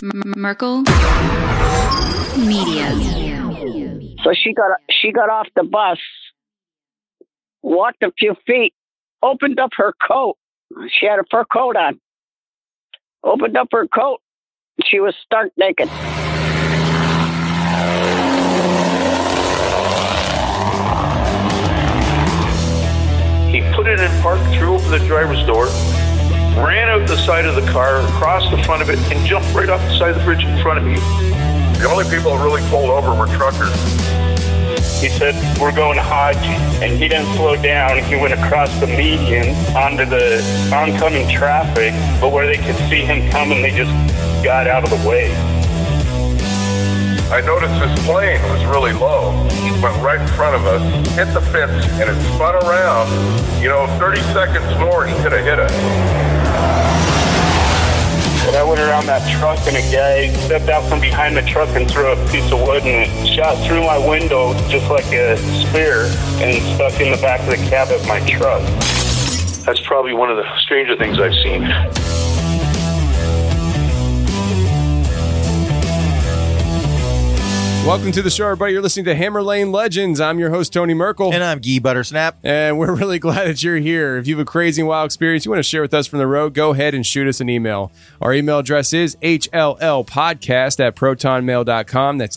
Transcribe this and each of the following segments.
Merkel Media. So she got off the bus, walked a few feet, opened up her coat. She had a fur coat on. Opened up her coat. She was stark naked. He put it in park, threw open the driver's door, ran out the side of the car, across the front of it, and jumped right off the side of the bridge in front of me. The only people that really pulled over were truckers. He said, "We're going to Hodge," and he didn't slow down. He went across the median onto the oncoming traffic, but where they could see him coming, they just got out of the way. I noticed this plane was really low. It went right in front of us, hit the fence, and it spun around. 30 seconds more, and he could have hit us. But I went around that truck, and a guy stepped out from behind the truck and threw a piece of wood, and it shot through my window just like a spear and stuck in the back of the cab of my truck. That's probably one of the stranger things I've seen. Welcome to the show, everybody. You're listening to Hammer Lane Legends. I'm your host, Tony Merkel. And I'm Guy Buttersnap. And we're really glad that you're here. If you have a crazy and wild experience you want to share with us from the road, go ahead and shoot us an email. Our email address is hllpodcast@protonmail.com. That's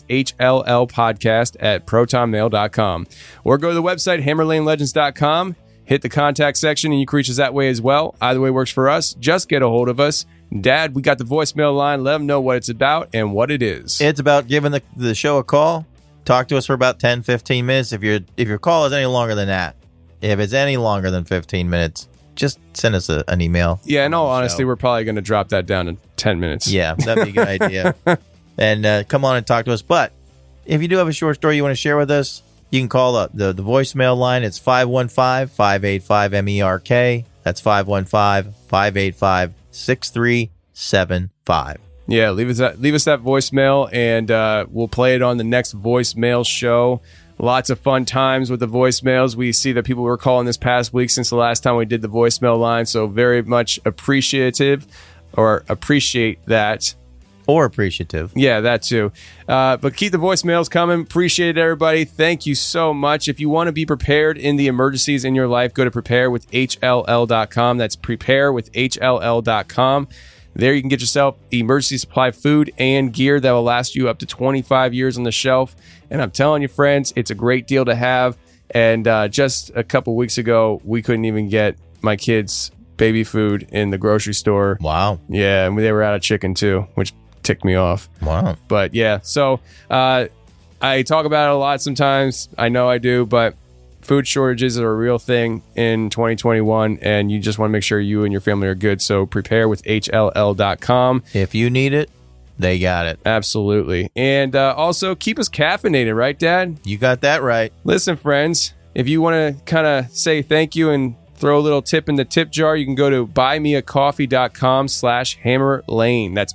hllpodcast@protonmail.com. Or go to the website, hammerlanelegends.com. Hit the contact section, and you can reach us that way as well. Either way works for us. Just get a hold of us. Dad, we got the voicemail line. Let them know what it's about and what it is. It's about giving the show a call. Talk to us for about 10, 15 minutes. If your call is any longer than that, if it's any longer than 15 minutes, just send us an email. Yeah, in all honesty, we're probably going to drop that down to 10 minutes. Yeah, that'd be a good idea. And come on and talk to us. But if you do have a short story you want to share with us, you can call up the voicemail line. It's 515-585-MERK. That's 515-585-6375. Yeah, leave us that voicemail, and we'll play it on the next voicemail show. Lots of fun times with the voicemails. We see that people were calling this past week since the last time we did the voicemail line, so very much appreciate that. Or appreciative. Yeah, that too. But keep the voicemails coming. Appreciate it, everybody. Thank you so much. If you want to be prepared in the emergencies in your life, go to preparewithhll.com. That's preparewithhll.com. There you can get yourself emergency supply food and gear that will last you up to 25 years on the shelf. And I'm telling you, friends, it's a great deal to have. And just a couple weeks ago, we couldn't even get my kids baby food in the grocery store. Wow. Yeah, and they were out of chicken too, which ticked me off. Wow. But yeah, so I talk about it a lot sometimes. I know I do, but food shortages are a real thing in 2021, and you just want to make sure you and your family are good. So preparewithhll.com. If you need it, they got it. Absolutely. And also keep us caffeinated, right, Dad? You got that right. Listen, friends, if you want to kind of say thank you and throw a little tip in the tip jar, you can go to buymeacoffee.com/hammerlane. That's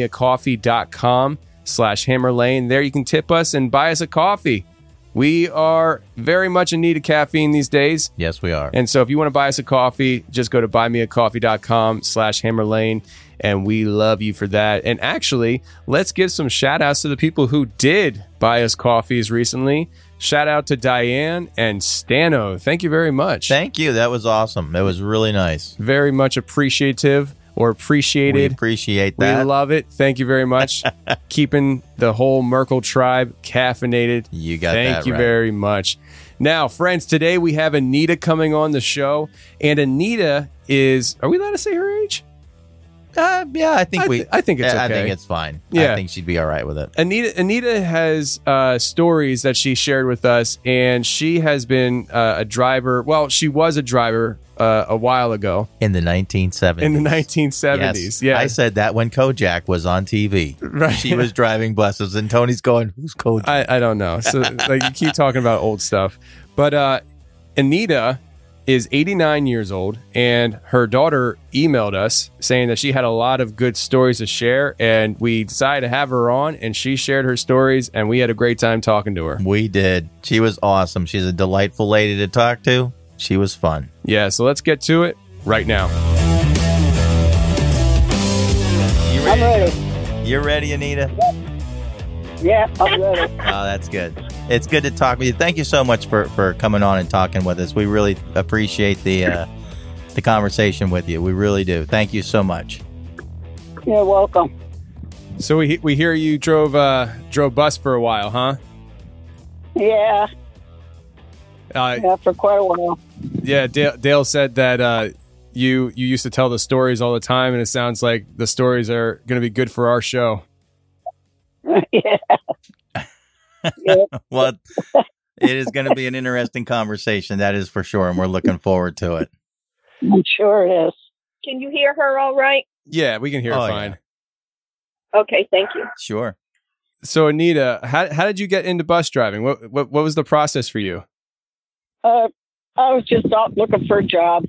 buymeacoffee.com/hammerlane. There you can tip us and buy us a coffee. We are very much in need of caffeine these days. Yes, we are. And so if you want to buy us a coffee, just go to buymeacoffee.com/hammerlane. And we love you for that. And actually, let's give some shout outs to the people who did buy us coffees recently. Shout out to Diane and Stano. Thank you very much. Thank you. That was awesome. It was really nice. Very much appreciative or appreciated. We appreciate that. We love it. Thank you very much. Keeping the whole Merkel tribe caffeinated. You got that right. Thank you very much. Now, friends, today we have Anita coming on the show. And Anita is, are we allowed to say her age? Yeah, I think I think it's okay. I think it's fine. Yeah. I think she'd be all right with it. Anita has stories that she shared with us, and she has been a driver. Well, she was a driver a while ago. In the 1970s. In the 1970s, yes. I said that when Kojak was on TV. Right. She was driving buses, and Tony's going, who's Kojak? I don't know. So like you keep talking about old stuff. But Anita is 89 years old, and her daughter emailed us saying that she had a lot of good stories to share, and we decided to have her on, and she shared her stories, and we had a great time talking to her. We did. She was awesome. She's a delightful lady to talk to. She was fun. Yeah, so let's get to it right now. I'm ready. You're ready, Anita? Yeah, I'm ready. Oh, that's good. It's good to talk with you. Thank you so much for coming on and talking with us. We really appreciate the conversation with you. We really do. Thank you so much. You're welcome. So we hear you drove bus for a while, huh? Yeah, for quite a while. Yeah, Dale said that you used to tell the stories all the time, and it sounds like the stories are going to be good for our show. Yeah. Well, it is going to be an interesting conversation, that is for sure, and we're looking forward to it. I'm sure it is. Can you hear her all right? Yeah, we can hear it fine. Yeah. Okay, thank you. Sure. So, Anita, how did you get into bus driving? What was the process for you? I was just out looking for a job.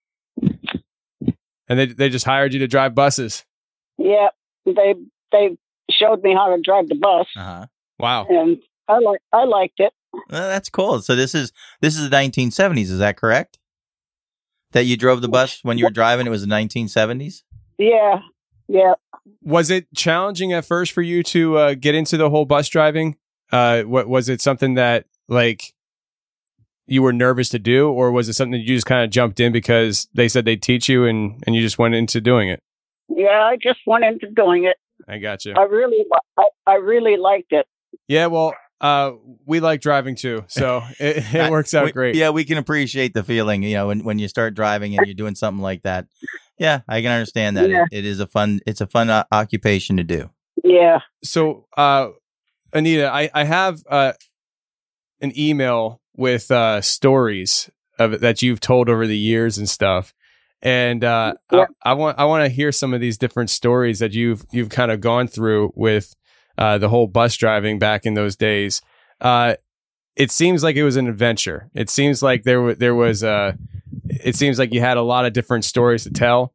And they just hired you to drive buses? Yeah, they showed me how to drive the bus. Uh-huh. Wow. And I liked it. Well, that's cool. So this is the 1970s, is that correct? That you drove the bus when you were driving, it was the 1970s? Yeah. Was it challenging at first for you to get into the whole bus driving? Was it something that like you were nervous to do, or was it something that you just kind of jumped in because they said they'd teach you and you just went into doing it? Yeah, I just went into doing it. I got you. I really liked it. Yeah, well, we like driving too, so it works out great. Yeah, we can appreciate the feeling, when you start driving and you're doing something like that. Yeah, I can understand that. Yeah. It's a fun occupation to do. Yeah. So, Anita, I have an email with stories that you've told over the years and stuff. And I want to hear some of these different stories that you've kind of gone through with the whole bus driving back in those days. It seems like it was an adventure. It seems like it seems like you had a lot of different stories to tell.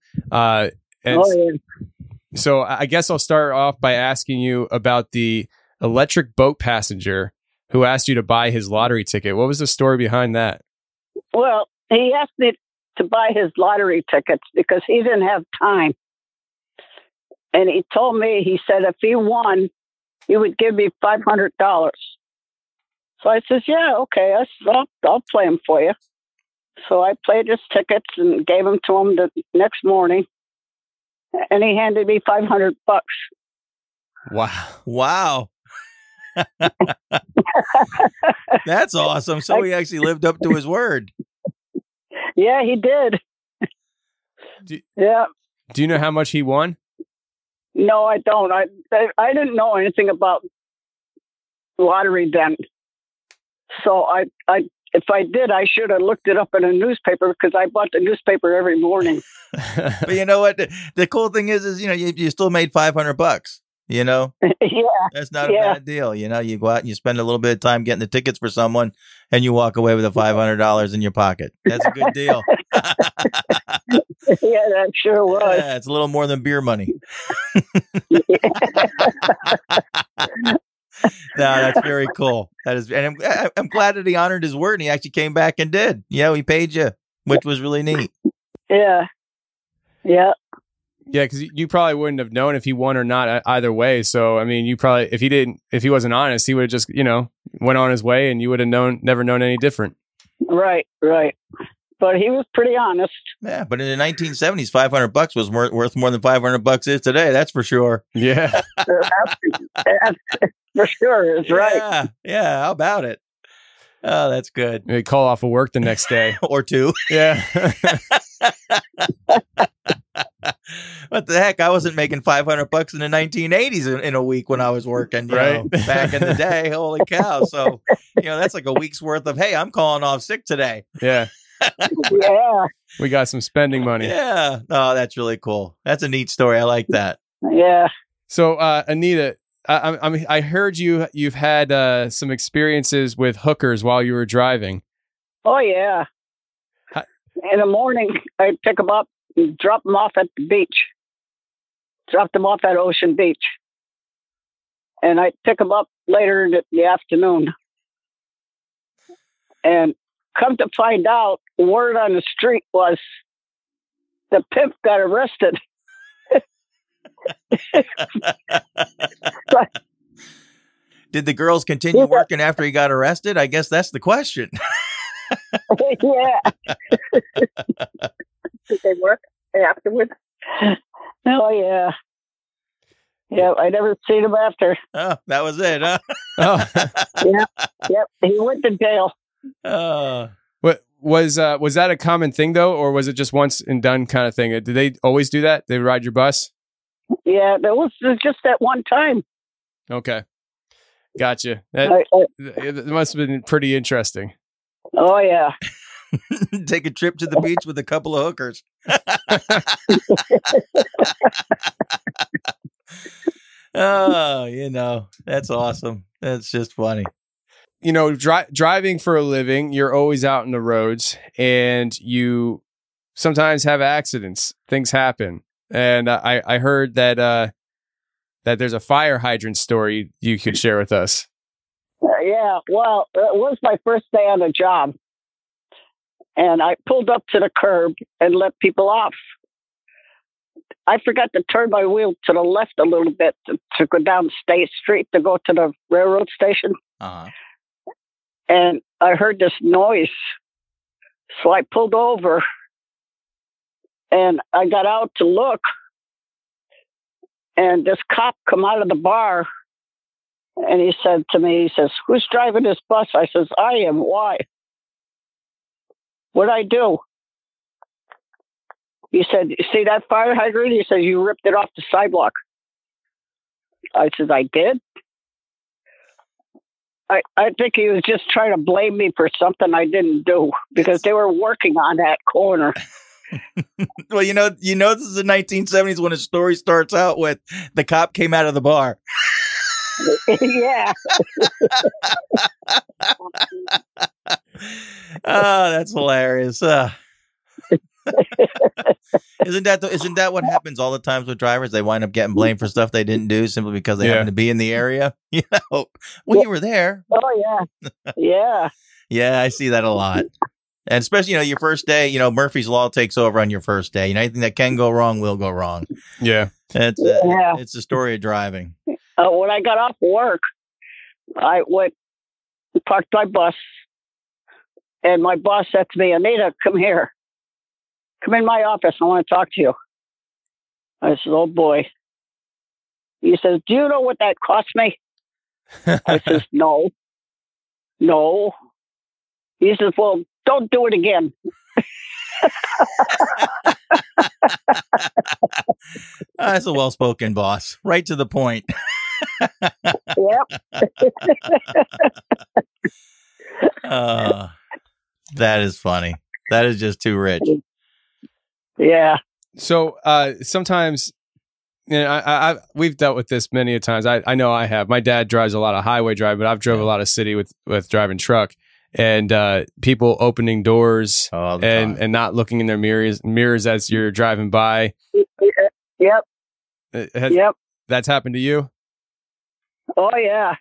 So I guess I'll start off by asking you about the electric boat passenger who asked you to buy his lottery ticket. What was the story behind that? Well, he asked me to buy his lottery tickets because he didn't have time. And he told me, he said, if he won, he would give me $500. So I says, yeah, okay, I'll play him for you. So I played his tickets and gave them to him the next morning. And he handed me $500. Wow. That's awesome. So he actually lived up to his word. Yeah, he did. Yeah. Do you know how much he won? No, I don't. I didn't know anything about lottery then. So if I did, I should have looked it up in a newspaper because I bought the newspaper every morning. But you know what? The cool thing is you still made $500. Yeah, that's not a bad deal. You go out and you spend a little bit of time getting the tickets for someone, and you walk away with $500 in your pocket. That's a good deal. Yeah, that sure was. Yeah, it's a little more than beer money. No, that's very cool. That is, and I'm glad that he honored his word and he actually came back and did. Yeah, he paid you, which was really neat. Yeah. Yeah, because you probably wouldn't have known if he won or not either way. So, I mean, you probably, if he wasn't honest, he would have just, went on his way and you would have never known any different. Right. But he was pretty honest. Yeah, but in the 1970s, $500 was worth more than $500 is today. That's for sure. Yeah. That's for sure is right. Yeah. How about it? Oh, that's good. They call off of work the next day. Or two. Yeah. What the heck? I wasn't making $500 in the 1980s in a week when I was working, right? Back in the day. Holy cow. So, that's like a week's worth of, hey, I'm calling off sick today. Yeah. Yeah. We got some spending money. Yeah. Oh, that's really cool. That's a neat story. I like that. Yeah. So, Anita, I heard you've had some experiences with hookers while you were driving. Oh, yeah. In the morning, I'd pick them up and drop them off at the beach. Drop them off at Ocean Beach. And I'd pick them up later in the afternoon. And come to find out, word on the street was the pimp got arrested. Did the girls continue working after he got arrested? I guess that's the question. Yeah. Did they work afterwards? Oh, yeah. Yeah, I never seen him after. Oh, that was it, huh? Oh. Yep. He went to jail. What was that a common thing though, or was it just once and done kind of thing? Did they always do that? They ride your bus? Yeah, there was just that one time. Okay, gotcha. It must have been pretty interesting. Oh yeah. Take a trip to the beach with a couple of hookers. Oh, that's awesome. That's just funny. Driving for a living, you're always out on the roads, and you sometimes have accidents. Things happen, and I heard that there's a fire hydrant story you could share with us. Yeah, well, it was my first day on the job, and I pulled up to the curb and let people off. I forgot to turn my wheel to the left a little bit to go down State Street to go to the railroad station. Uh-huh. And I heard this noise. So I pulled over and I got out to look. And this cop come out of the bar and he said to me, he says, "Who's driving this bus?" I says, "I am." "Why?" "What'd I do?" He said, "You see that fire hydrant?" He says, "You ripped it off the sidewalk." I said, "I did?" I think he was just trying to blame me for something I didn't do because they were working on that corner. Well, this is the 1970s when a story starts out with the cop came out of the bar. Yeah. Oh, that's hilarious. Isn't that what happens all the times with drivers? They wind up getting blamed for stuff they didn't do simply because they happen to be in the area. You were there. Oh yeah, yeah, yeah. I see that a lot, and especially your first day. Murphy's Law takes over on your first day. Anything that can go wrong will go wrong. Yeah, it's the story of driving. When I got off work, I went and parked my bus, and my boss said to me, "Anita, come here. Come in my office. I want to talk to you." I said, "Oh boy." He says, "Do you know what that cost me?" I says, No. He says, "Well, don't do it again." That's a well-spoken boss. Right to the point. Yep. That is funny. That is just too rich. Yeah. So sometimes, we've dealt with this many a times. I know I have. My dad drives a lot of highway drive, but I've drove a lot of city with driving truck, and people opening doors and not looking in their mirrors as you're driving by. Yep. Yep. That's happened to you? Oh yeah.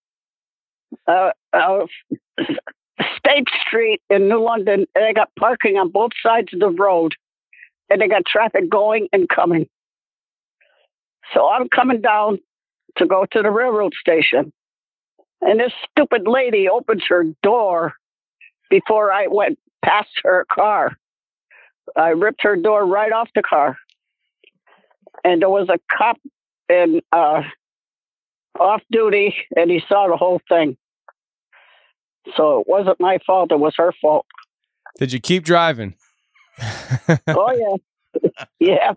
State Street in New London, they got parking on both sides of the road. And they got traffic going and coming. So I'm coming down to go to the railroad station. And this stupid lady opens her door before I went past her car. I ripped her door right off the car. And there was a cop in off duty, and he saw the whole thing. So it wasn't my fault. It was her fault. Did you keep driving? Oh, yeah. Yeah.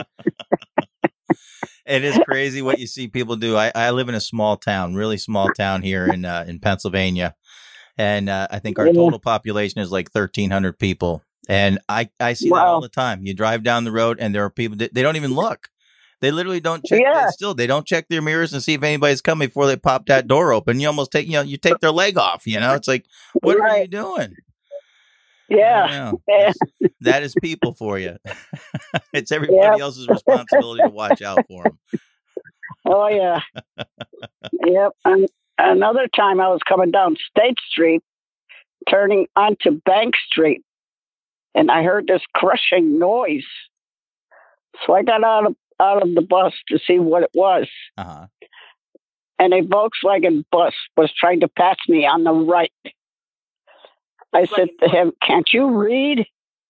It is crazy what you see people do. I live in a small town, really small town here in Pennsylvania. And I think our total population is like 1,300 people. And I see that all the time. You drive down the road and there are people, they don't even look. They literally don't check. Yeah. They don't check their mirrors and see if anybody's coming before they pop that door open. You almost take, you take their leg off, It's like, what are you doing? Yeah. That is people for you. It's everybody else's responsibility to watch out for them. Oh, yeah. Yep. And another time I was coming down State Street, turning onto Bank Street, and I heard this crushing noise. So I got out of the bus to see what it was. Uh-huh. and a Volkswagen bus was trying to pass me on the right. I said to him, "Can't you read?"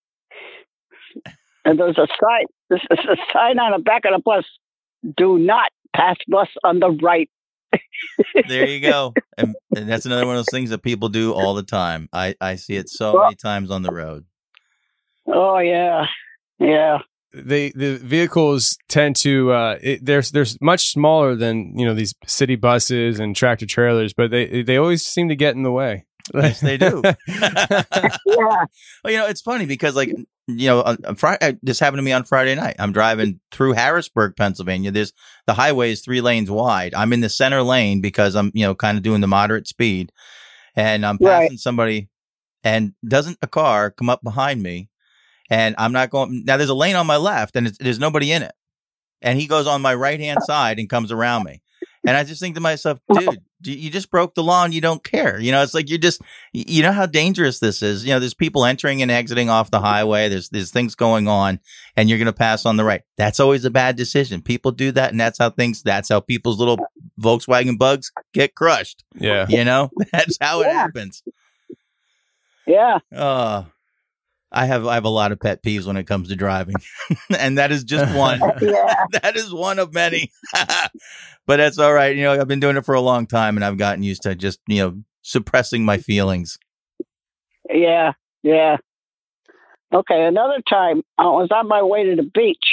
And there's a sign. This is a sign on the back of the bus: "Do not pass bus on the right." There you go. And that's another one of those things that people do all the time. I see it so many times on the road. Oh yeah, yeah. The vehicles tend to there's much smaller than these city buses and tractor trailers, but they always seem to get in the way. Yes, they do. Yeah. Well, it's funny because on Friday, this happened to me on Friday night. I'm driving through Harrisburg, Pennsylvania. The highway is 3 lanes wide. I'm in the center lane because I'm kind of doing the moderate speed, and I'm passing somebody, and doesn't a car come up behind me, and I'm not going. Now there's a lane on my left, and there's nobody in it, and he goes on my right hand side and comes around me. And I just think to myself, dude, you just broke the law and you don't care. It's like you're just, how dangerous this is. There's people entering and exiting off the highway. There's things going on, and you're going to pass on the right. That's always a bad decision. People do that, and that's how people's little Volkswagen bugs get crushed. Yeah. That's how it happens. Yeah. I have a lot of pet peeves when it comes to driving, and that is just one. That is one of many. But that's all right. I've been doing it for a long time, and I've gotten used to just suppressing my feelings. Yeah, yeah. Okay, another time I was on my way to the beach,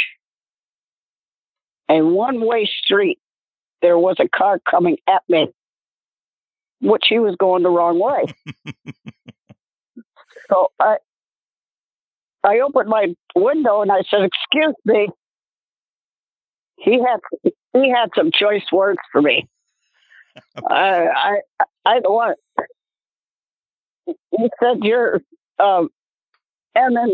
and one-way street. There was a car coming at me, which he was going the wrong way. So I opened my window and I said, "Excuse me." He had some choice words for me. I don't want. He said, "You're and then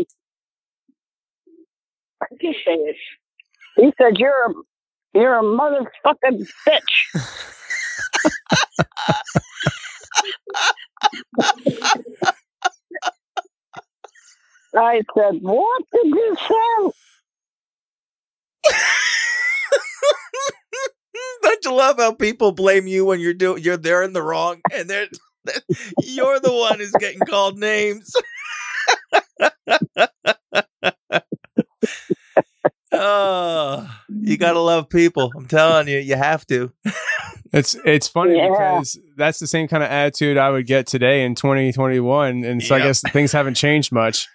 how did he say it? He said, "You're a motherfucking bitch." I said, "What did you say?" Don't you love how people blame you when you're there in the wrong, and you're the one who's getting called names? Oh, you gotta love people. I'm telling you, you have to. It's funny because that's the same kind of attitude I would get today in 2021, and so I guess things haven't changed much.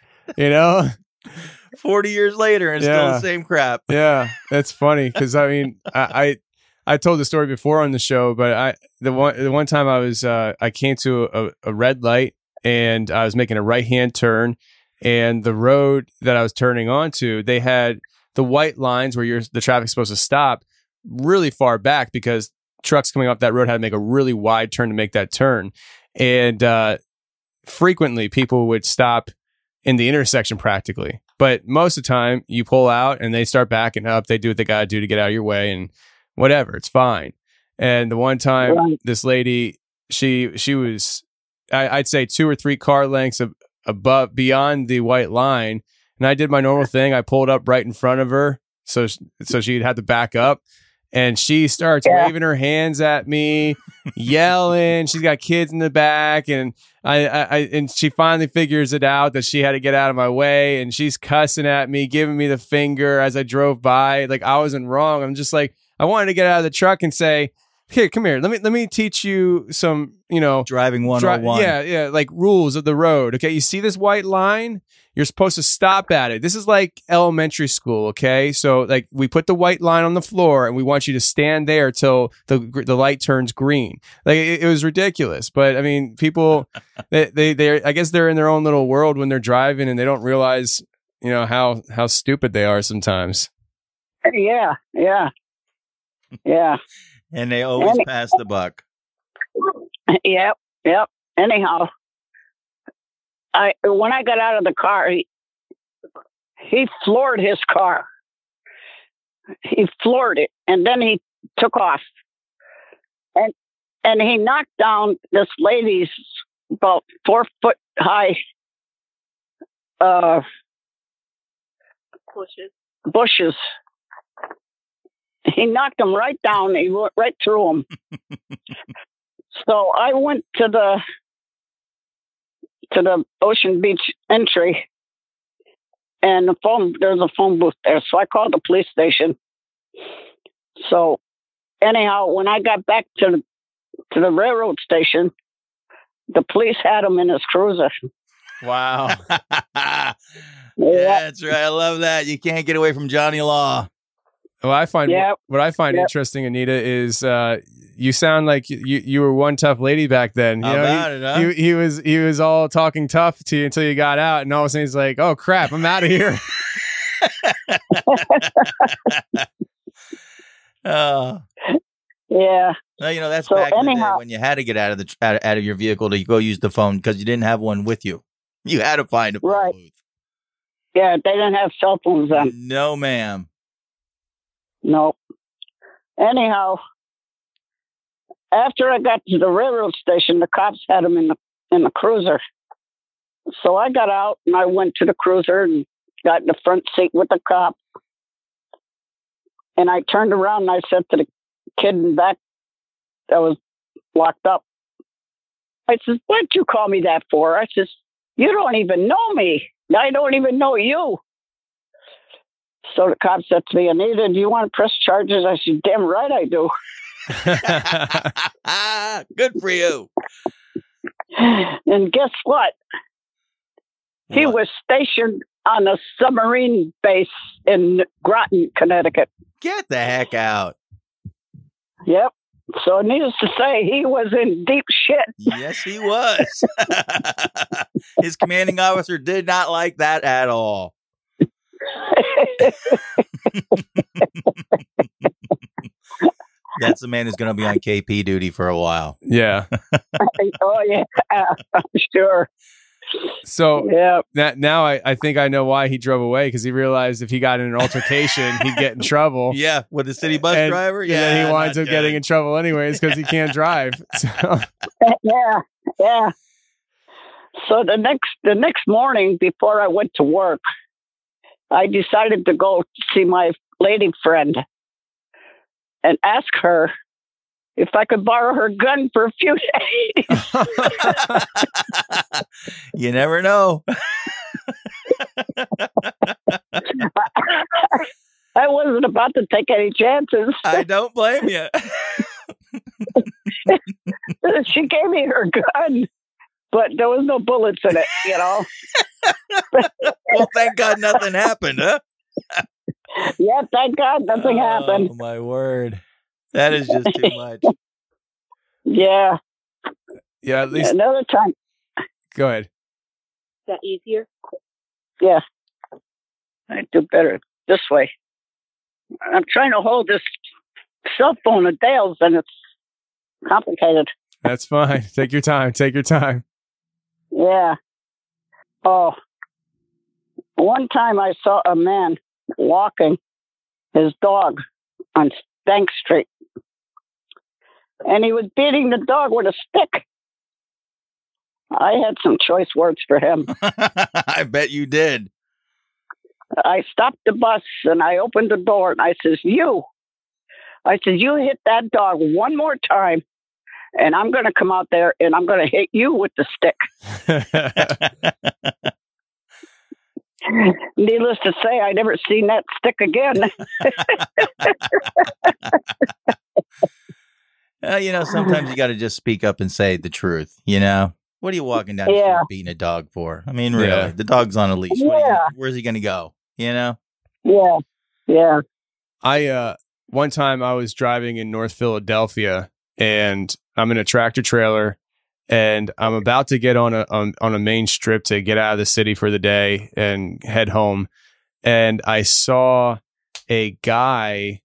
40 years later and still the same crap. Yeah, that's funny because I told the story before on the show, but the one time I came to a red light and I was making a right hand turn, and the road that I was turning onto, they had the white lines where the traffic's supposed to stop really far back because trucks coming off that road had to make a really wide turn to make that turn, and frequently people would stop in the intersection practically. But most of the time you pull out and they start backing up. They do what they got to do to get out of your way and whatever. It's fine. And the one time this lady, she was, I'd say 2 or 3 car lengths beyond the white line. And I did my normal thing. I pulled up right in front of her. So she'd have to back up. And she starts waving her hands at me, yelling. She's got kids in the back, and and she finally figures it out that she had to get out of my way, and she's cussing at me, giving me the finger as I drove by, like I wasn't wrong. I'm just like, I wanted to get out of the truck and say, "Here, come here. Let me teach you some, driving 101. Yeah, like rules of the road. Okay, you see this white line? You're supposed to stop at it. This is like elementary school, okay? So like we put the white line on the floor and we want you to stand there till the light turns green." Like it was ridiculous. But I mean, people, they I guess they're in their own little world when they're driving and they don't realize, how stupid they are sometimes. Yeah. And they always pass the buck. Yep. Anyhow, when I got out of the car, he floored his car. He floored it, and then he took off. And he knocked down this lady's about 4 foot high bushes. He knocked him right down. He went right through him. So I went to the Ocean Beach entry, and there's a phone booth there. So I called the police station. So anyhow, when I got back to the railroad station, the police had him in his cruiser. Wow. Yeah, that's right. I love that. You can't get away from Johnny Law. Well, what I find interesting, Anita, is you sound like you were one tough lady back then. You know, he was all talking tough to you until you got out, and all of a sudden he's like, "Oh crap, I'm out of here." Yeah. Well, you know, that's back in the day when you had to get out of your vehicle to go use the phone because you didn't have one with you. You had to find a phone booth. Yeah, they didn't have cell phones then. No, ma'am. No. Anyhow, after I got to the railroad station, the cops had him in the cruiser. So I got out and I went to the cruiser and got in the front seat with the cop. And I turned around and I said to the kid in back that was locked up, I said, "What'd you call me that for?" I says, "You don't even know me. I don't even know you." So the cop said to me, "Anita, do you want to press charges?" I said, "Damn right I do." Good for you. And guess what? He was stationed on a submarine base in Groton, Connecticut. Get the heck out. Yep. So needless to say, he was in deep shit. Yes, he was. His commanding officer did not like that at all. That's the man who's going to be on KP duty for a while. Yeah. Oh, yeah. I'm sure. So now I think I know why he drove away, because he realized if he got in an altercation, he'd get in trouble. Yeah, with the city bus driver. Yeah, and he winds up getting in trouble anyways because he can't drive. So. Yeah. So the next morning before I went to work, I decided to go see my lady friend and ask her if I could borrow her gun for a few days. You never know. I wasn't about to take any chances. I don't blame you. She gave me her gun, but there was no bullets in it, you know. Well, thank God nothing happened, huh? Yeah, thank God nothing happened. Oh, my word. That is just too much. Yeah. Yeah, at least. Another time. Go ahead. Is that easier? Yeah. I do better this way. I'm trying to hold this cell phone of Dale's, and it's complicated. That's fine. Take your time. Take your time. Yeah. Oh. One time I saw a man walking his dog on Bank Street. And he was beating the dog with a stick. I had some choice words for him. I bet you did. I stopped the bus and I opened the door and I says, you hit that dog one more time and I'm going to come out there and I'm going to hit you with the stick. Needless to say, I never seen that stick again. Sometimes you got to just speak up and say the truth, you know? What are you walking down the street beating a dog for? I mean, really, the dog's on a leash. Where's he going to go, you know? Yeah. One time I was driving in North Philadelphia and I'm in a tractor trailer and I'm about to get on a main strip to get out of the city for the day and head home. And I saw a guy,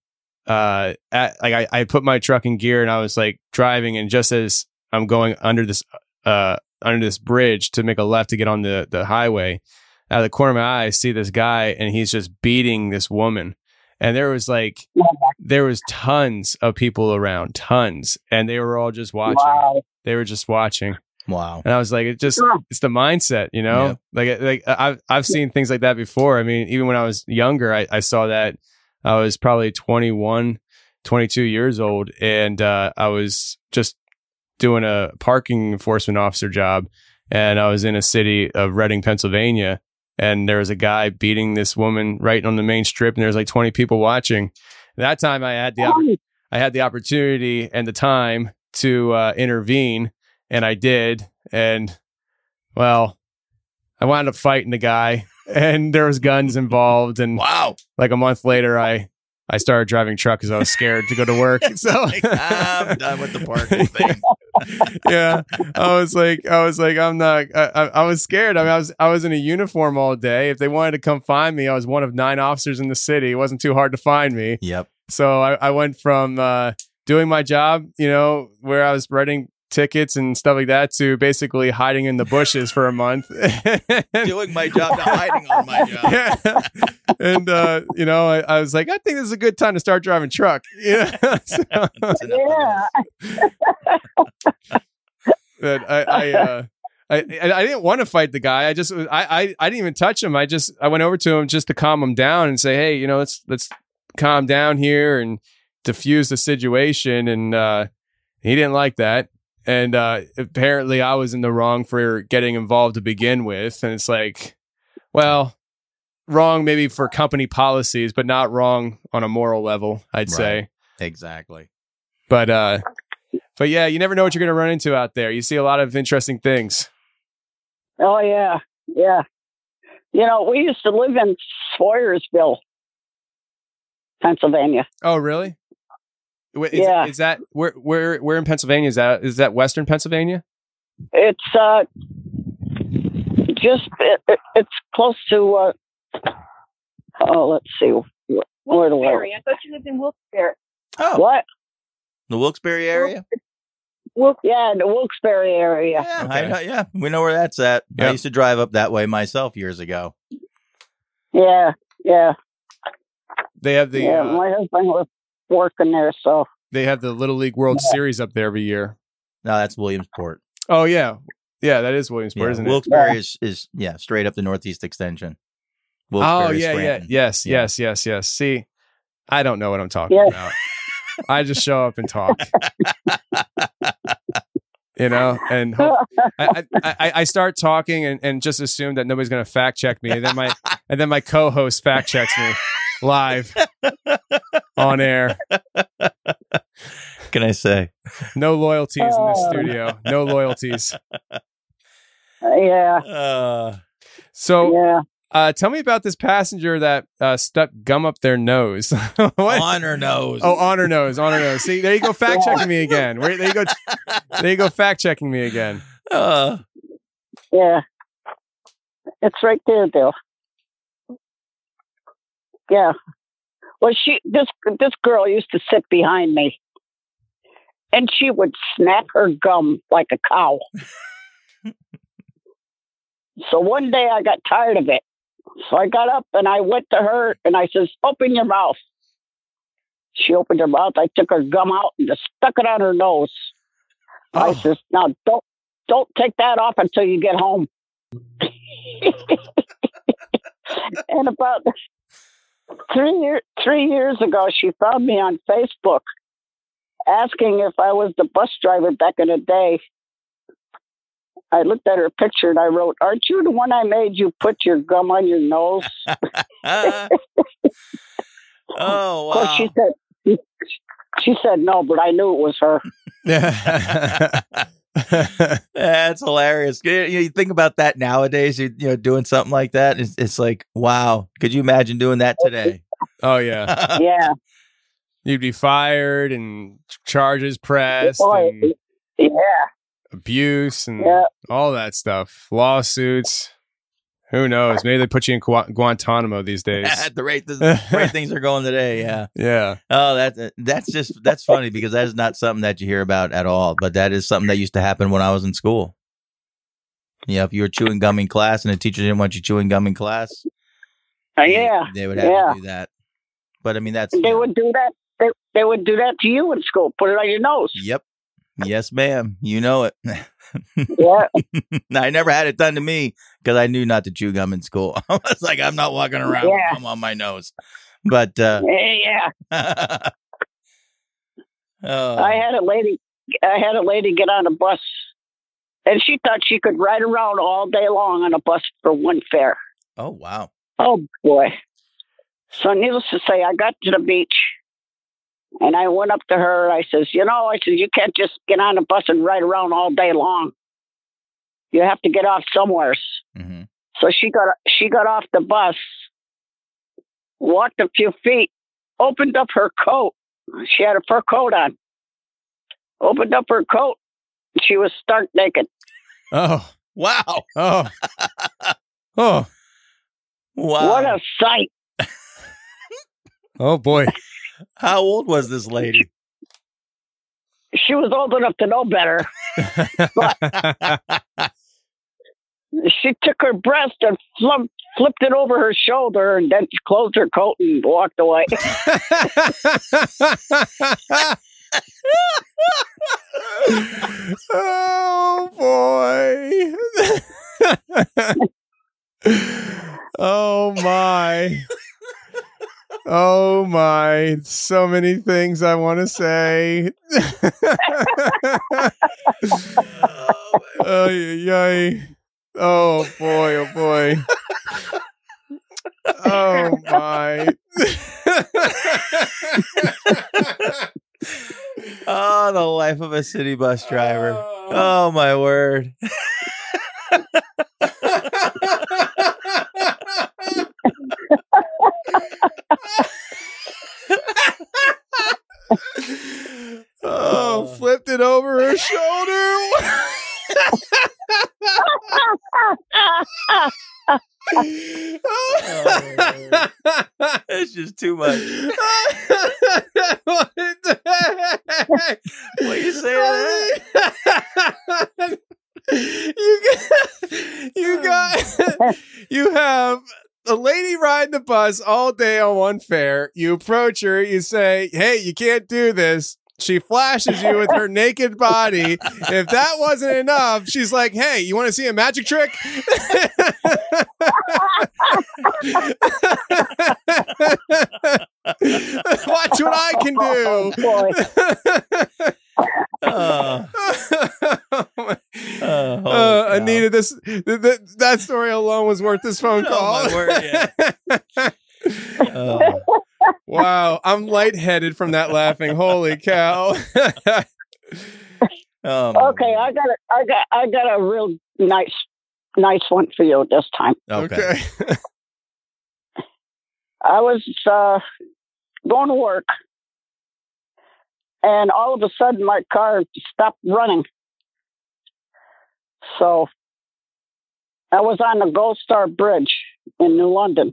I put my truck in gear and I was like driving, and just as I'm going under this bridge to make a left to get on the highway, out of the corner of my eye, I see this guy and he's just beating this woman. And there was tons of people around, tons, and they were all just watching. Wow. They were just watching. Wow. And I was like, it's the mindset, you know, like I've seen things like that before. I mean, even when I was younger, I saw that. I was probably 21 22 years old, and I was just doing a parking enforcement officer job, and I was in a city of Reading, Pennsylvania, and there was a guy beating this woman right on the main strip, and there was like 20 people watching. That time I had the opportunity and the time to intervene, and I did. And well, I wound up fighting the guy, and there was guns involved. And wow, like a month later, I started driving truck because I was scared to go to work. So I'm done with the parking thing. Yeah, I was like, I'm not. I was scared. I mean, I was in a uniform all day. If they wanted to come find me, I was one of 9 officers in the city. It wasn't too hard to find me. Yep. So I went from doing my job, where I was writing tickets and stuff like that, to basically hiding in the bushes for a month. Doing my job, not hiding on my job. Yeah. And I was like, I think this is a good time to start driving truck. Yeah. But I didn't want to fight the guy. I didn't even touch him. I went over to him just to calm him down and say, hey, let's calm down here and diffuse the situation. And he didn't like that. And apparently I was in the wrong for getting involved to begin with. And it's like, well, wrong maybe for company policies, but not wrong on a moral level, I'd say. Exactly. But yeah, you never know what you're going to run into out there. You see a lot of interesting things. Oh, yeah. Yeah. We used to live in Sawyersville, Pennsylvania. Oh, really? Is that where in Pennsylvania is that? Is that Western Pennsylvania? It's it's close to let's see, where do I? I thought you lived in Wilkes-Barre. Oh, what? The Wilkes-Barre area? Yeah, the Wilkes-Barre area. Yeah, okay. Yeah, we know where that's at. Yep. I used to drive up that way myself years ago. Yeah. They have the my husband was working there, so they have the Little League World Series up there every year. No, that's Williamsport. Oh yeah, that is Williamsport, isn't it? Wilkes-Barre is straight up the Northeast Extension. Oh yeah, yes. See, I don't know what I'm talking about. I just show up and talk. And I start talking and just assume that nobody's going to fact check me. And then my co-host fact checks me live on air. Can I say? No loyalties in this studio. No loyalties. Yeah. So tell me about this passenger that stuck gum up their nose. On her nose. Oh, on her nose. See, there you go, fact checking me again. There you go, fact checking me again. Yeah, it's right there, Bill. Yeah. Well, this girl used to sit behind me, and she would snap her gum like a cow. So one day I got tired of it. So I got up and I went to her and I says, "Open your mouth." She opened her mouth. I took her gum out and just stuck it on her nose. I says, "Now don't take that off until you get home." And about 3 years ago, she found me on Facebook asking if I was the bus driver back in the day. I looked at her picture and I wrote, "Aren't you the one I made you put your gum on your nose?" Oh, wow. Of course, she said no, but I knew it was her. That's hilarious. You think about that nowadays, doing something like that. It's like, wow. Could you imagine doing that today? Oh, yeah. Yeah. You'd be fired and charges pressed. And abuse and all that stuff. Lawsuits. Who knows? Maybe they put you in Guantanamo these days. At the rate things are going today, yeah. Yeah. Oh, that's funny because that is not something that you hear about at all. But that is something that used to happen when I was in school. If you were chewing gum in class and the teacher didn't want you chewing gum in class, they would have to do that. But I mean, they would do that. They would do that to you in school. Put it on your nose. Yep. Yes, ma'am. You know it. Yeah. I never had it done to me because I knew not to chew gum in school. I was like, I'm not walking around with gum on my nose. But yeah. I had a lady get on a bus, and she thought she could ride around all day long on a bus for one fare. Oh, wow. Oh, boy. So needless to say, I got to the beach, and I went up to her. I says, you can't just get on a bus and ride around all day long. You have to get off somewhere. Mm-hmm. So she got off the bus, walked a few feet, opened up her coat. She had a fur coat on. Opened up her coat. She was stark naked. Oh, wow. Oh, oh, wow. What a sight. Oh, boy. How old was this lady? She was old enough to know better. But she took her breast and flipped it over her shoulder and then closed her coat and walked away. Oh, boy. Oh, my. Oh, my. So many things I want to say. Oh, yay. Oh, boy. Oh, boy. Oh, my. Oh, the life of a city bus driver. Oh, my word. Oh, flipped it over her shoulder. It's just too much. What the heck? What are you saying? You have a lady riding the bus all day on one fare. You approach her, you say, "Hey, you can't do this." She flashes you with her naked body. If that wasn't enough, she's like, "Hey, you want to see a magic trick?" Watch what I can do. Anita, that story alone was worth this phone call. Oh, my word, yeah. Wow, I'm lightheaded from that laughing. Holy cow! Okay, I got a real nice one for you this time. Okay. I was going to work, and all of a sudden my car stopped running. So I was on the Gold Star Bridge in New London.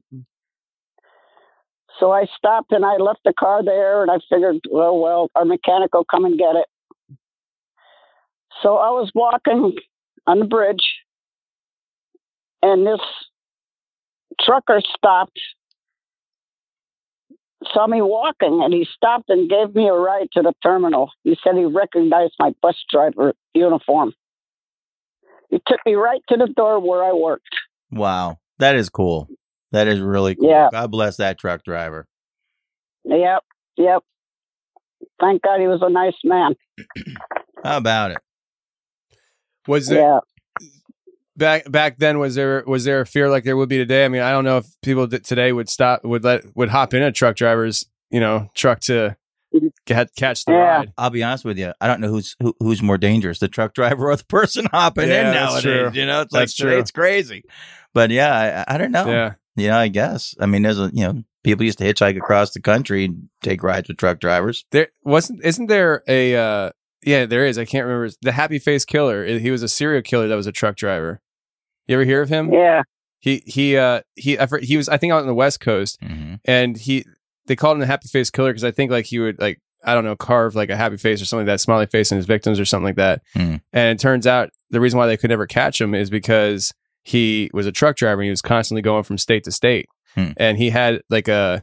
So I stopped and I left the car there, and I figured, well, our mechanic will come and get it. So I was walking on the bridge, and this trucker stopped, saw me walking, and he stopped and gave me a ride to the terminal. He said he recognized my bus driver uniform. He took me right to the door where I worked. Wow. That is cool. That is really cool. Yeah. God bless that truck driver. Yep. Thank God he was a nice man. How about it? Was there back then? Was there a fear like there would be today? I mean, I don't know if people today would hop in a truck driver's truck to catch the ride. I'll be honest with you. I don't know who's more dangerous, the truck driver or the person hopping in nowadays. True. It's like today, it's crazy. But yeah, I don't know. Yeah, I guess. I mean, there's people used to hitchhike across the country and take rides with truck drivers. Isn't there a there is. I can't remember. The Happy Face Killer. He was a serial killer that was a truck driver. You ever hear of him? Yeah. He was, I think, out on the West Coast, and they called him the Happy Face Killer because I think he would I don't know, carve a happy face or something like that, smiley face in his victims or something like that. And it turns out the reason why they could never catch him is because he was a truck driver and he was constantly going from state to state. And he had a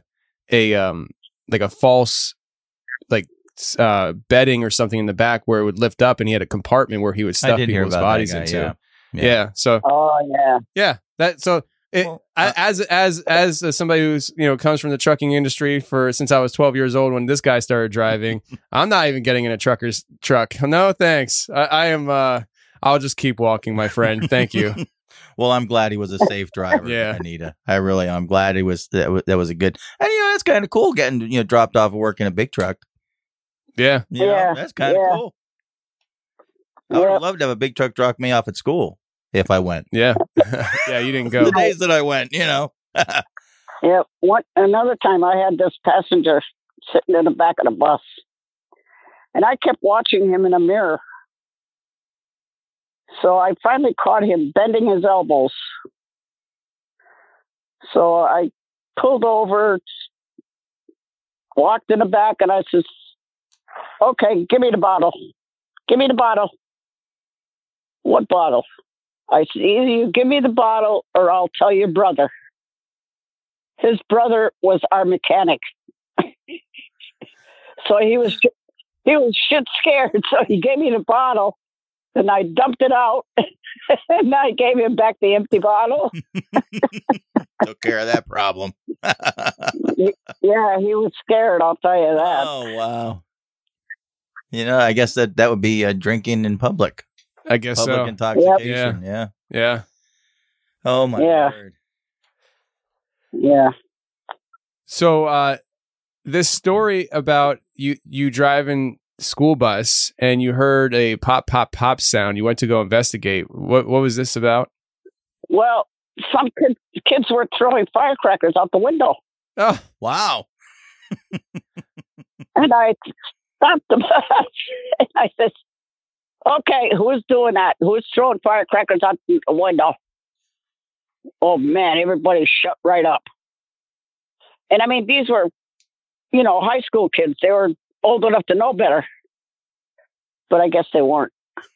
false bedding or something in the back where it would lift up, and he had a compartment where he would stuff people's bodies into. Yeah. So. Oh yeah. Yeah. As somebody who's comes from the trucking industry since I was 12 years old when this guy started driving, I'm not even getting in a trucker's truck. No, thanks. I am. I'll just keep walking, my friend. Thank you. Well, I'm glad he was a safe driver, Anita. I'm glad he was. That was a good. And that's kind of cool getting dropped off of work in a big truck. Yeah, that's kind of cool. I would have loved to have a big truck drop me off at school if I went. Yeah, yeah, you didn't go. The days that I went, Yeah. Another time I had this passenger sitting in the back of the bus, and I kept watching him in a mirror. So I finally caught him bending his elbows. So I pulled over, walked in the back, and I says, "Okay, give me the bottle. Give me the bottle." "What bottle?" I said, "Either you give me the bottle or I'll tell your brother." His brother was our mechanic. So he was shit scared. So he gave me the bottle. And I dumped it out, and I gave him back the empty bottle. Took care of that problem. Yeah, he was scared, I'll tell you that. Oh, wow. I guess that would be drinking in public. I guess public so. Intoxication, Yeah. Oh, my word. Yeah. So this story about you driving school bus and you heard a pop pop pop sound, you went to go investigate. What was this about? Well, some kids were throwing firecrackers out the window. Oh, wow. And I stopped the bus and I said, "Okay, who's doing that? Who's throwing firecrackers out the window?" Oh man, everybody shut right up. And I mean, these were high school kids. They were old enough to know better, but I guess they weren't.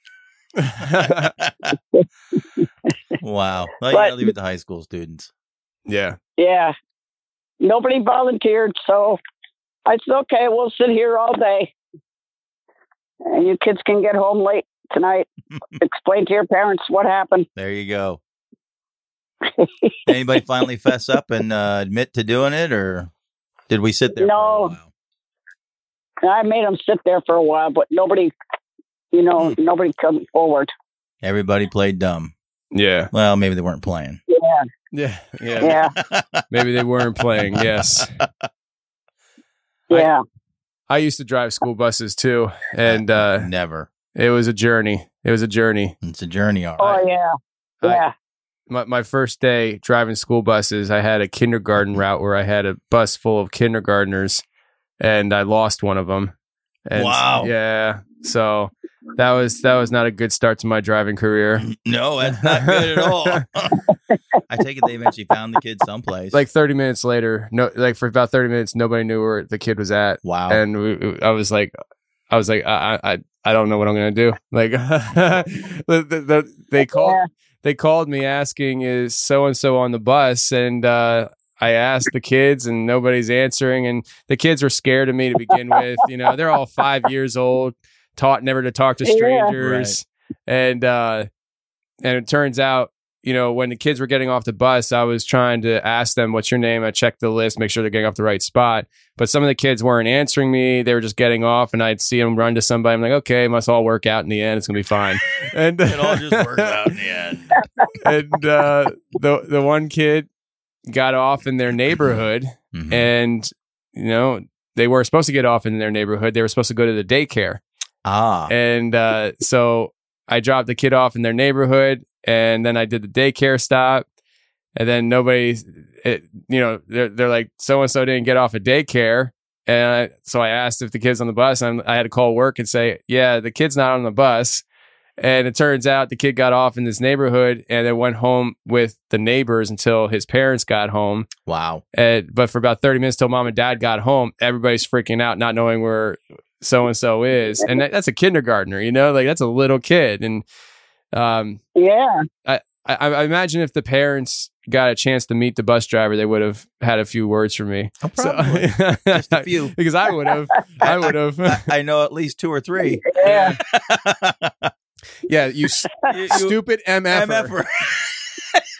Wow. Well, you gotta leave it to high school students. Yeah. Yeah. Nobody volunteered, so I said, "Okay, we'll sit here all day. And you kids can get home late tonight. Explain to your parents what happened." There you go. Anybody finally fess up and admit to doing it, or did we sit there for a while? I made them sit there for a while, but nobody, nobody come forward. Everybody played dumb. Yeah. Well, maybe they weren't playing. Yeah. Maybe they weren't playing. Yes. Yeah. I used to drive school buses too, and never. It was a journey. It's a journey, all right. Oh yeah. Yeah. My first day driving school buses, I had a kindergarten route where I had a bus full of kindergartners. And I lost one of them. And wow. Yeah. So that was not a good start to my driving career. No, that's not good at all. I take it they eventually found the kid someplace. Like 30 minutes later, for about 30 minutes, nobody knew where the kid was at. Wow. And I was like, I don't know what I'm gonna do. Like, they called me asking, "Is so and so on the bus?" And I asked the kids and nobody's answering, and the kids were scared of me to begin with. They're all 5 years old, taught never to talk to strangers. Right. And it turns out, when the kids were getting off the bus, I was trying to ask them, "What's your name?" I checked the list, make sure they're getting off the right spot. But some of the kids weren't answering me. They were just getting off, and I'd see them run to somebody. I'm like, okay, it must all work out in the end. It's going to be fine. And it all just worked out in the end. And the one kid got off in their neighborhood, mm-hmm. and they were supposed to get off in their neighborhood. They were supposed to go to the daycare. And so I dropped the kid off in their neighborhood, and then I did the daycare stop, and then they're like, so and so didn't get off at daycare, and so I asked if the kid's on the bus, and I had to call work and say, "Yeah, the kid's not on the bus." And it turns out the kid got off in this neighborhood and then went home with the neighbors until his parents got home. Wow. But for about 30 minutes till mom and dad got home, everybody's freaking out, not knowing where so-and-so is. And that's a kindergartner, that's a little kid. And yeah, I imagine if the parents got a chance to meet the bus driver, they would have had a few words for me. Oh, probably. Just a few. Because I would have. I know at least 2 or 3. Yeah. Yeah, you stupid MFer.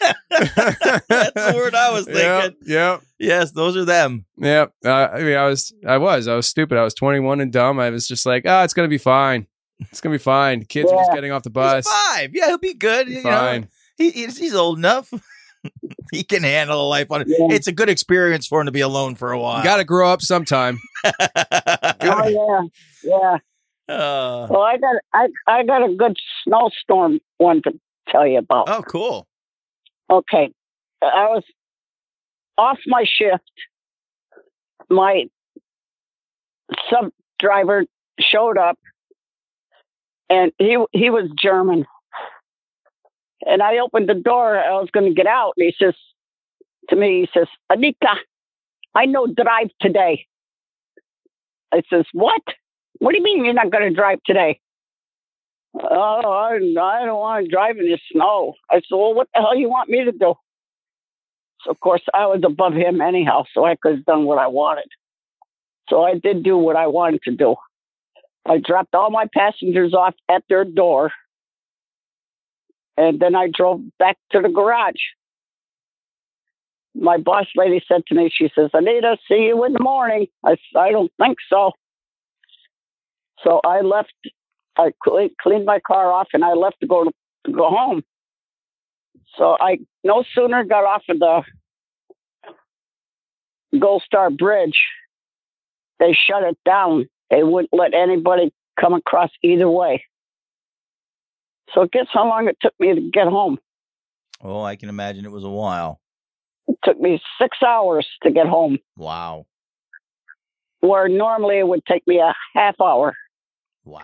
That's the word I was thinking. Yep. Yes, those are them. Yep. I mean, I was stupid. I was 21 and dumb. I was just like, it's going to be fine. It's going to be fine. Kids are just getting off the bus. He's 5. Yeah, he'll be good. Fine. He's old enough. He can handle a life on it. Yeah. It's a good experience for him to be alone for a while. You got to grow up sometime. Oh, yeah. Well, I got a good snowstorm one to tell you about. Oh, cool. Okay. I was off my shift. My sub driver showed up, and he was German. And I opened the door. I was going to get out. And he says to me, Anita, I know drive today. I says, what? What do you mean you're not going to drive today? Oh, I don't want to drive in the snow. I said, well, what the hell you want me to do? So, of course, I was above him anyhow, so I could have done what I wanted. So I did do what I wanted to do. I dropped all my passengers off at their door, and then I drove back to the garage. My boss lady said to me, she says, Anita, see you in the morning. I said, I don't think so. So I left. I cleaned my car off, and I left to go home. So I no sooner got off of the Gold Star Bridge, they shut it down. They wouldn't let anybody come across either way. So guess how long it took me to get home? Oh, I can imagine it was a while. It took me 6 hours to get home. Wow. Where normally it would take me a half hour. Wow.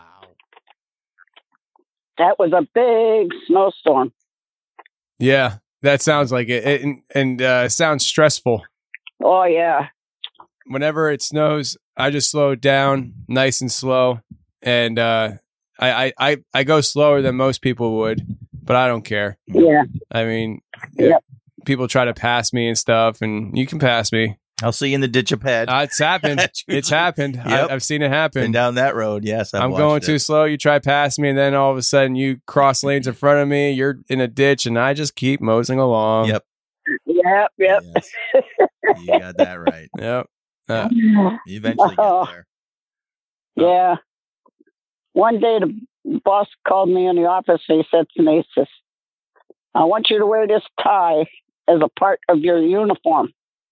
That was a big snowstorm. Yeah, that sounds like it. And sounds stressful. Oh, yeah. Whenever it snows, I just slow it down nice and slow. And I go slower than most people would, but I don't care. Yeah. I mean, yep. People try to pass me and stuff, and you can pass me. I'll see you in the ditch of ped. It's happened. It's happened. Yep. I've seen it happen. Been down that road, yes. I'm going too slow. You try past me, and then all of a sudden you cross lanes in front of me. You're in a ditch, and I just keep moseying along. Yep. Yep. Yes. You got that right. Yep. You eventually get there. Yeah. One day the boss called me in the office, and he said to me, he says, I want you to wear this tie as a part of your uniform.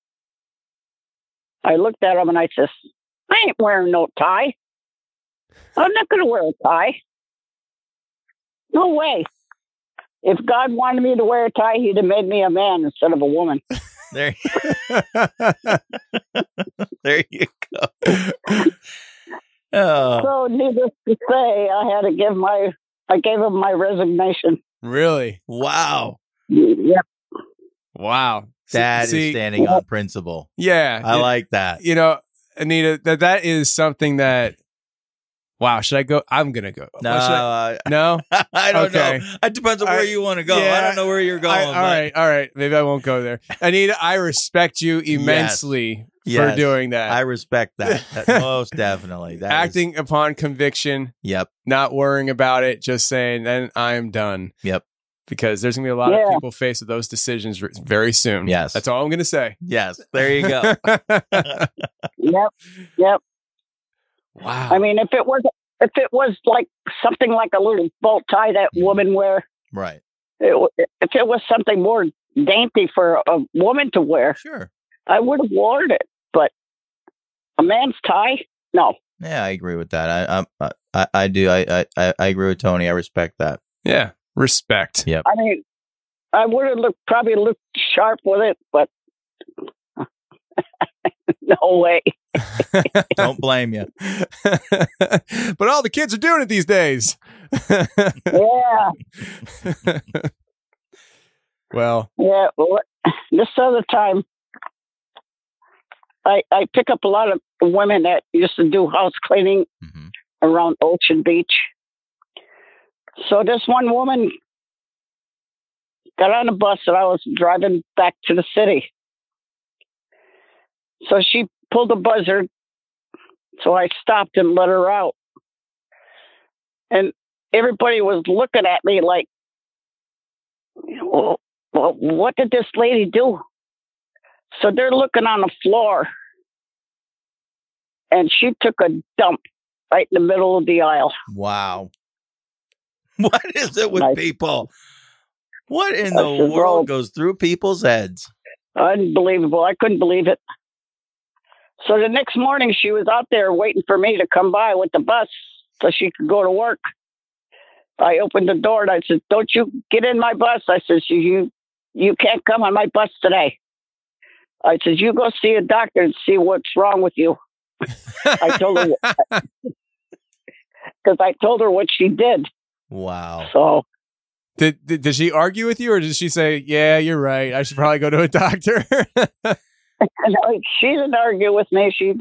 I looked at him and I says, I ain't wearing no tie. I'm not going to wear a tie. No way. If God wanted me to wear a tie, he'd have made me a man instead of a woman. There you go. Oh. So needless to say, I gave him my resignation. Really? Wow. Yep. Wow. That is standing on principle. Yeah. I like that. You know, Anita, that is something that, wow, should I go? I'm going to go. No. No? I don't know. It depends on where you want to go. Yeah, I don't know where you're going. All right. Maybe I won't go there. Anita, I respect you immensely for doing that. I respect that. Most definitely. Acting upon conviction. Yep. Not worrying about it, just saying, then I'm done. Yep. Because there's going to be a lot of people faced with those decisions very soon. Yes. That's all I'm going to say. Yes. There you go. Yep. Wow. I mean, if it was like something like a little bow tie that women wear. Right. If it was something more dainty for a woman to wear. Sure. I would have worn it. But a man's tie? No. Yeah, I agree with that. I do. I agree with Tony. I respect that. Yeah. Respect. Yep. I mean, I would have probably looked sharp with it, but no way. Don't blame you. But all the kids are doing it these days. Yeah. Well. Yeah. Well, this other time, I pick up a lot of women that used to do house cleaning around Ocean Beach. So this one woman got on a bus and I was driving back to the city. So she pulled the buzzer. So I stopped and let her out. And everybody was looking at me like, well, what did this lady do? So they're looking on the floor, and she took a dump right in the middle of the aisle. Wow. What is it with people? What in the world goes through people's heads? Unbelievable. I couldn't believe it. So the next morning, she was out there waiting for me to come by with the bus so she could go to work. I opened the door and I said, "Don't you get in my bus." I said, you can't come on my bus today. I said, "You go see a doctor and see what's wrong with you." I told her, because I told her what she did. Wow. So did she argue with you, or did she say, "Yeah, you're right, I should probably go to a doctor"? She didn't argue with me. She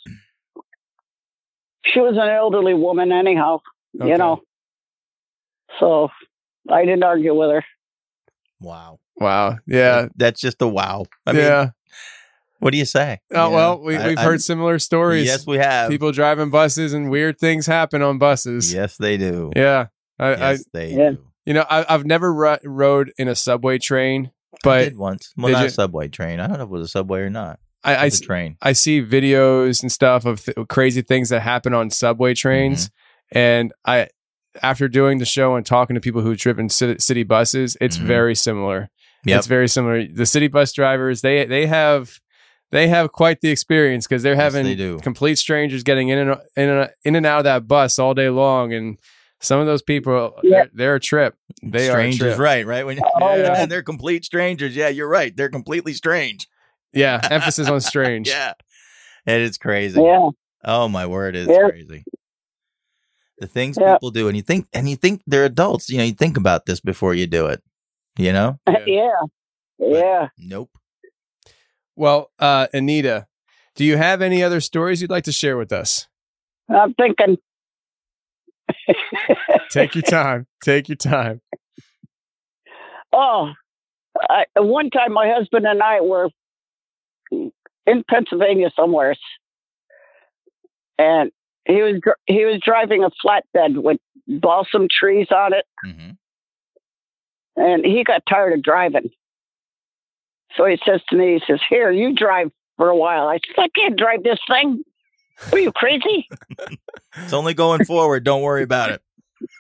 was an elderly woman anyhow, Okay. you know. So I didn't argue with her. Wow. Wow. Yeah. That's just a wow. I mean, what do you say? Oh, well, we've heard similar stories. Yes, we have. People driving buses and weird things happen on buses. Yes, they do. Yeah. Yes, they do. You know, I've never rode in a subway train, but I did once. Well, not a subway train. I don't know if it was a subway or not. I train. I see videos and stuff of crazy things that happen on subway trains. And after doing the show and talking to people who've driven city buses, it's very similar. Yep. It's very similar. The city bus drivers, they have quite the experience, because they're having complete strangers getting in and out of that bus all day long. And some of those people, they're a trip. They strangers, are a trip. right? When and they're complete strangers. Yeah, you're right. They're completely strange. Yeah, emphasis on strange. Yeah, it is crazy. Yeah. Oh my word, it's crazy. The things people do, and you think they're adults. You know, you think about this before you do it. You know? Yeah. But nope. Well, Anita, do you have any other stories you'd like to share with us? I'm thinking. Take your time. Take your time. Oh, one time my husband and I were in Pennsylvania somewhere, and he was driving a flatbed with balsam trees on it, and he got tired of driving. So he says to me, he says, "Here, you drive for a while." I said, "I can't drive this thing. Are you crazy?" It's only going forward. Don't worry about it.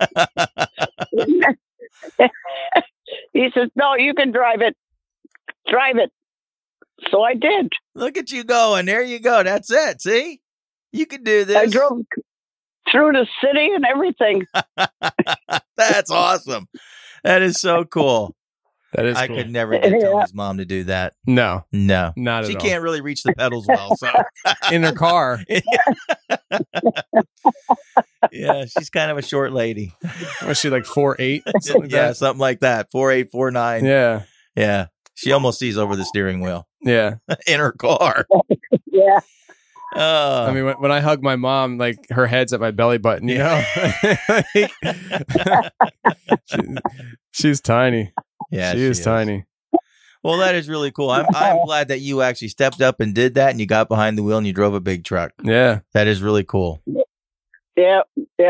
He says, "No, you can drive it. Drive it." So I did. Look at you going. There you go. That's it. See? You can do this. I drove through the city and everything. That's awesome. That is so cool. That is I cool. could never get Tony's mom to do that. No. Not at all. She can't really reach the pedals well. So in her car. Yeah, she's kind of a short lady. Was she like 4'8"? Something like that? Something like that. 4'8", 4'9". Yeah. Yeah. She almost sees over the steering wheel. Yeah. In her car. Yeah. I mean, when I hug my mom, like, her head's at my belly button, you know? She's tiny. Yeah, she is tiny. Well, that is really cool. I'm glad that you actually stepped up and did that, and you got behind the wheel and you drove a big truck. Yeah. That is really cool. Yeah.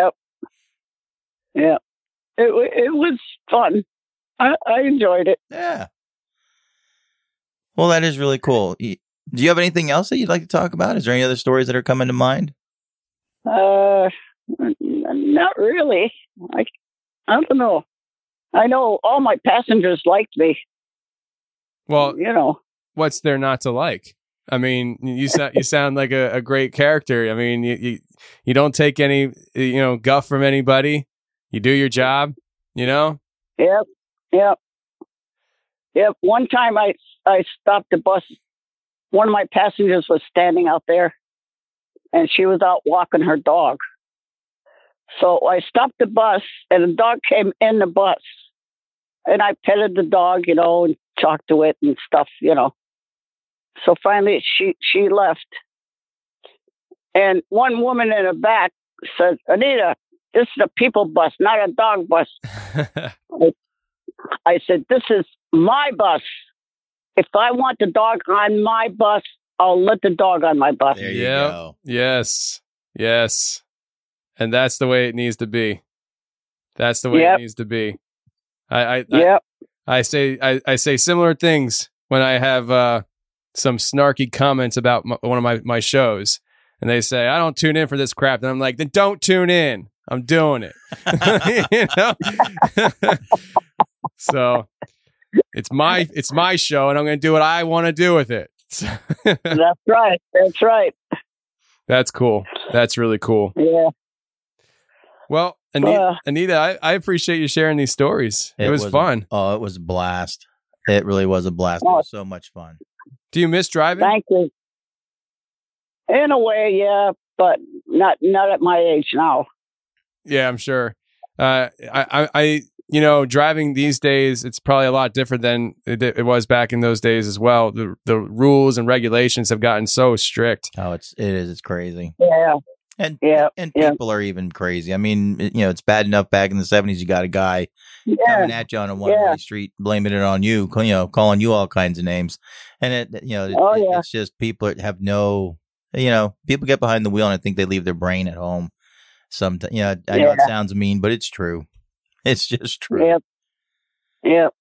It was fun. I enjoyed it. Yeah. Well, that is really cool. Do you have anything else that you'd like to talk about? Is there any other stories that are coming to mind? Not really. I don't know. I know all my passengers liked me. Well, you know, what's there not to like? I mean, you sound like a great character. I mean, you don't take any guff from anybody. You do your job. You know. Yep. One time I stopped the bus. One of my passengers was standing out there, and she was out walking her dog. So I stopped the bus, and the dog came in the bus, and I petted the dog, and talked to it and stuff, So finally she left, and one woman in the back said, "Anita, this is a people bus, not a dog bus." I said, "This is my bus. If I want the dog on my bus, I'll let the dog on my bus." There you go. Yes. And that's the way it needs to be. That's the way it needs to be. I I say similar things when I have some snarky comments about one of my shows, and they say I don't tune in for this crap, and I'm like, then don't tune in. I'm doing it. You know? So it's my show, and I'm going to do what I want to do with it. That's right. That's right. That's cool. That's really cool. Yeah. Well, Anita, I appreciate you sharing these stories. It was fun. Oh, it was a blast. It really was a blast. It was so much fun. Do you miss driving? Thank you. In a way, yeah, but not at my age now. Yeah, I'm sure. I driving these days, it's probably a lot different than it was back in those days as well. The rules and regulations have gotten so strict. Oh, it's crazy. Yeah. And people are even crazy. I mean, it's bad enough back in the 70s. You got a guy coming at you on a one-way street, blaming it on you, calling you all kinds of names. And it's just people have no, people get behind the wheel and I think they leave their brain at home. Sometimes, I know it sounds mean, but it's true. It's just true. Yep.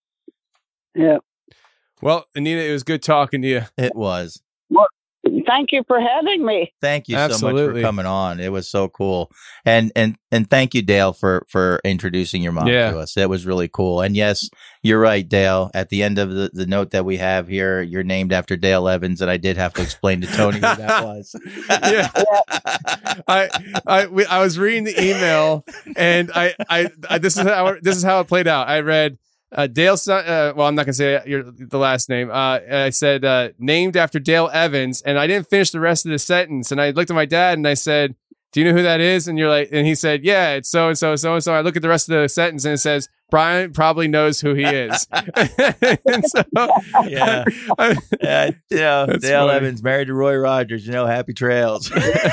Well, Anita, it was good talking to you. It was. Well, thank you for having me. Thank you so much for coming on. It was so cool. And thank you, Dale, for introducing your mom to us. It was really cool. And yes, you're right, Dale. At the end of the note that we have here, you're named after Dale Evans, and I did have to explain to Tony who that was. I was reading the email, and this is how it played out. I read Dale's son. Well, I'm not gonna say the last name. I said named after Dale Evans, and I didn't finish the rest of the sentence. And I looked at my dad and I said, "Do you know who that is?" And he said, "Yeah, it's so and so, so and so." I look at the rest of the sentence and it says, "Brian probably knows who he is." And so, Dale funny. Evans married to Roy Rogers. Happy trails.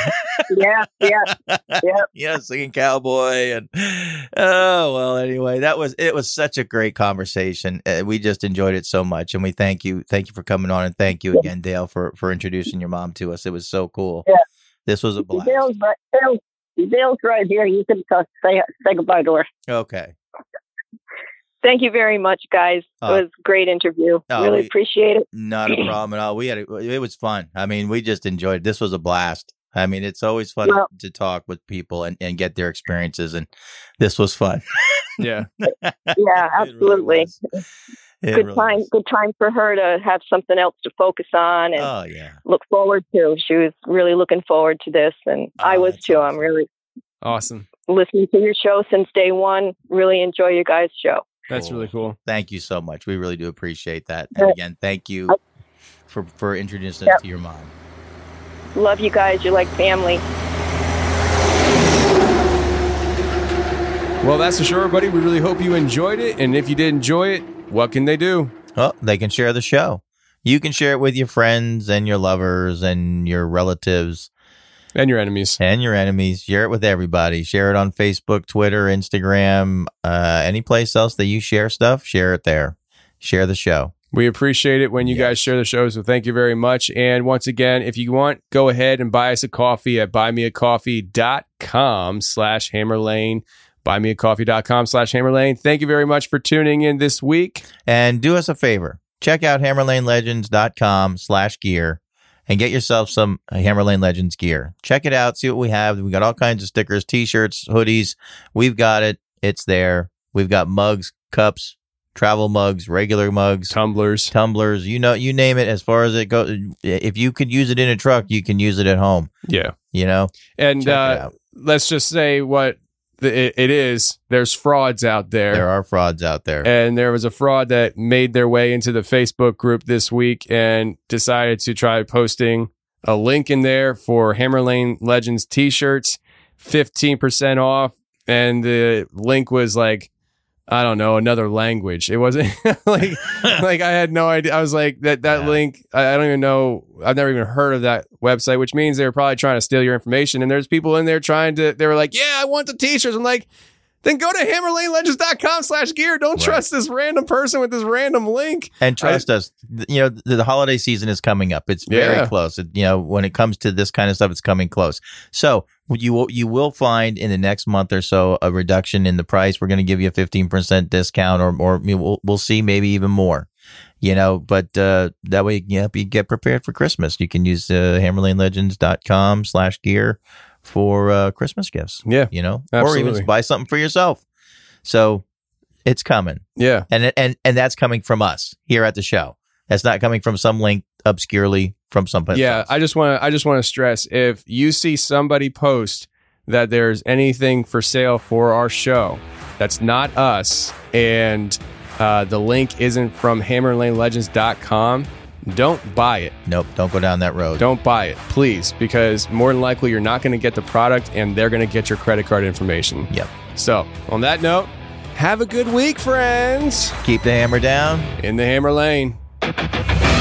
Yeah, singing cowboy and anyway, it was such a great conversation. We just enjoyed it so much, and we thank you for coming on, and thank you again, Dale, for introducing your mom to us. It was so cool. Yeah, this was a blast. Dale's right here. You can say goodbye to her. Okay. Thank you very much, guys. It was a great interview. Really appreciate it. Not a problem at all. It was fun. I mean, we just enjoyed it. This was a blast. I mean, it's always fun to talk with people and get their experiences, and this was fun. Yeah. Yeah, absolutely. Good time for her to have something else to focus on and look forward to. She was really looking forward to this, and I was too. Awesome. I'm really awesome. Listening to your show since day one. Really enjoy your guys' show. That's really cool. Thank you so much. We really do appreciate that. And again, thank you for introducing us to your mom. Love you guys. You're like family. Well, that's for sure, everybody. We really hope you enjoyed it. And if you did enjoy it, what can they do? Oh, they can share the show. You can share it with your friends and your lovers and your relatives. And your enemies. Share it with everybody. Share it on Facebook, Twitter, Instagram, any place else that you share stuff. Share it there. Share the show. We appreciate it when you guys share the show, so thank you very much. And once again, if you want, go ahead and buy us a coffee at buymeacoffee.com/Hammerlane. Buymeacoffee.com/Hammerlane. Thank you very much for tuning in this week. And do us a favor. Check out HammerlaneLegends.com/gear and get yourself some Hammerlane Legends gear. Check it out. See what we have. We got all kinds of stickers, t-shirts, hoodies. We've got it. It's there. We've got mugs, cups, travel mugs, regular mugs, tumblers, you name it. As far as it goes, if you could use it in a truck, you can use it at home. Yeah. And let's just say what it is. There's frauds out there. There are frauds out there. And there was a fraud that made their way into the Facebook group this week and decided to try posting a link in there for Hammerlane Legends t-shirts, 15% off. And the link was like, I don't know, another language. It wasn't like I had no idea. I was like that link. I don't even know. I've never even heard of that website, which means they were probably trying to steal your information. And there's people in there they were like, yeah, I want the t-shirts. I'm like, then go to HammerLaneLegends.com/gear. Don't trust this random person with this random link. And trust us, the holiday season is coming up. It's very close. When it comes to this kind of stuff, it's coming close. So you will find in the next month or so a reduction in the price. We're going to give you a 15% discount, or we'll see, maybe even more. But that way, you get prepared for Christmas. You can use HammerLaneLegends.com/gear for Christmas gifts. Yeah, or even buy something for yourself. So it's coming. Yeah, and that's coming from us here at the show. That's not coming from some link obscurely from somebody. Yeah, else. I just want to stress, if you see somebody post that there's anything for sale for our show that's not us, and the link isn't from HammerLaneLegends.com, don't buy it. Nope, don't go down that road. Don't buy it, please, because more than likely you're not going to get the product, and they're going to get your credit card information. Yep. So, on that note, have a good week, friends. Keep the hammer down. In the hammer lane.